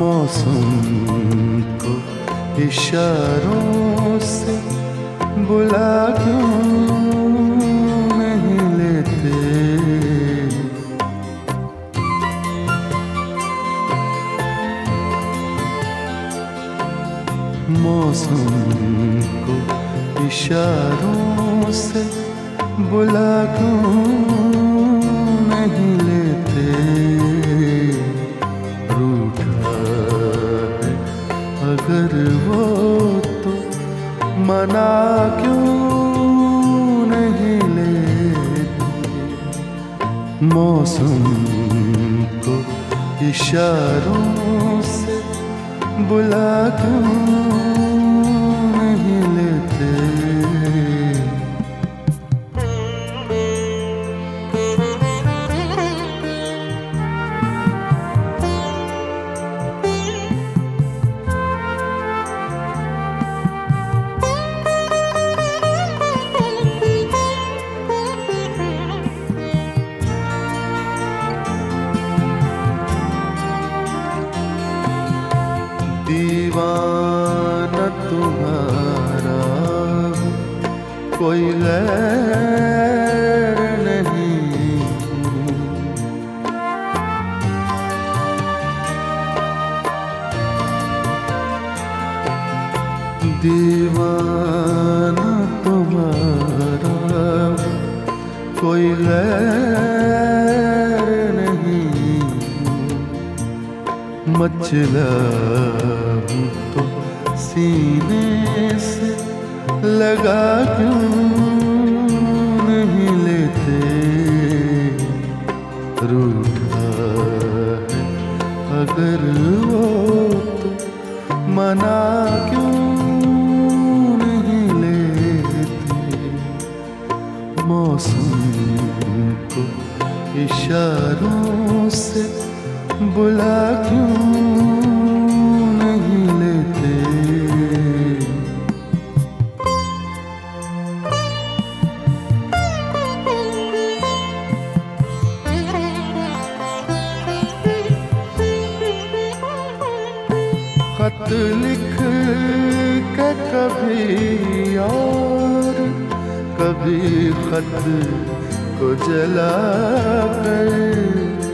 मौसम को इशारों से बुला क्यों नहीं लेते। मौसम को इशारों से बुला क्यों नहीं लेते। रूठा है अगर वो तो मना क्यों नहीं लेते। मौसम को इशारों से बुला क्यों नहीं लेते। दीवाना तुम्हारा कोई गैर नहीं। दीवाना तुम्हारा कोई गैर नहीं। मचला तो सीने से लगा क्यों नहीं लेते। रूठा है अगर वो तो मना क्यों नहीं लेते। मौसम को इशारों से बुला क्यों नहीं लेते। खत लिख के कभी और कभी खत को जला कर।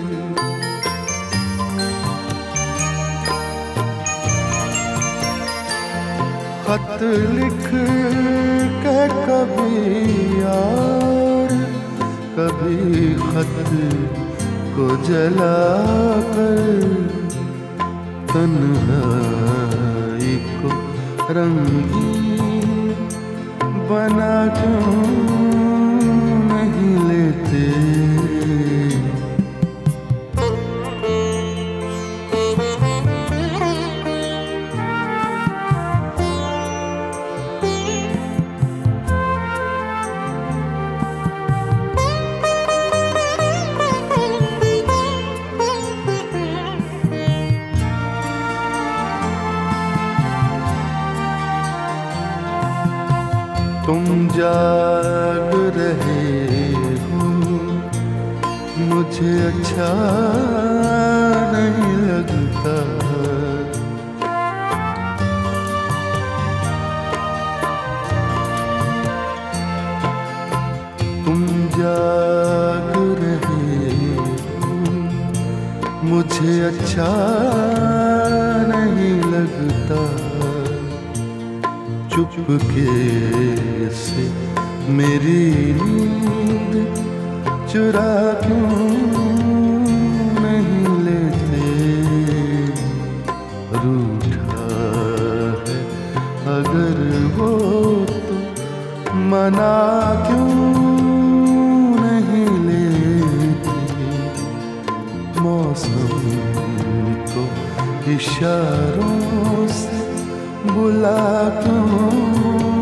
खत लिख के कभी और कभी खत को जला कर। तन्हाई को रंगीन बना क्यों नहीं लेते। तुम जाग रहे हो मुझे अच्छा नहीं लगता। तुम जाग रहे हो मुझे अच्छा नहीं लगता। चुपके से मेरी नींद चुरा क्यों नहीं लेते। रूठा है अगर वो तो मना क्यों नहीं लेते। मौसम को इशारों से बुला क्यों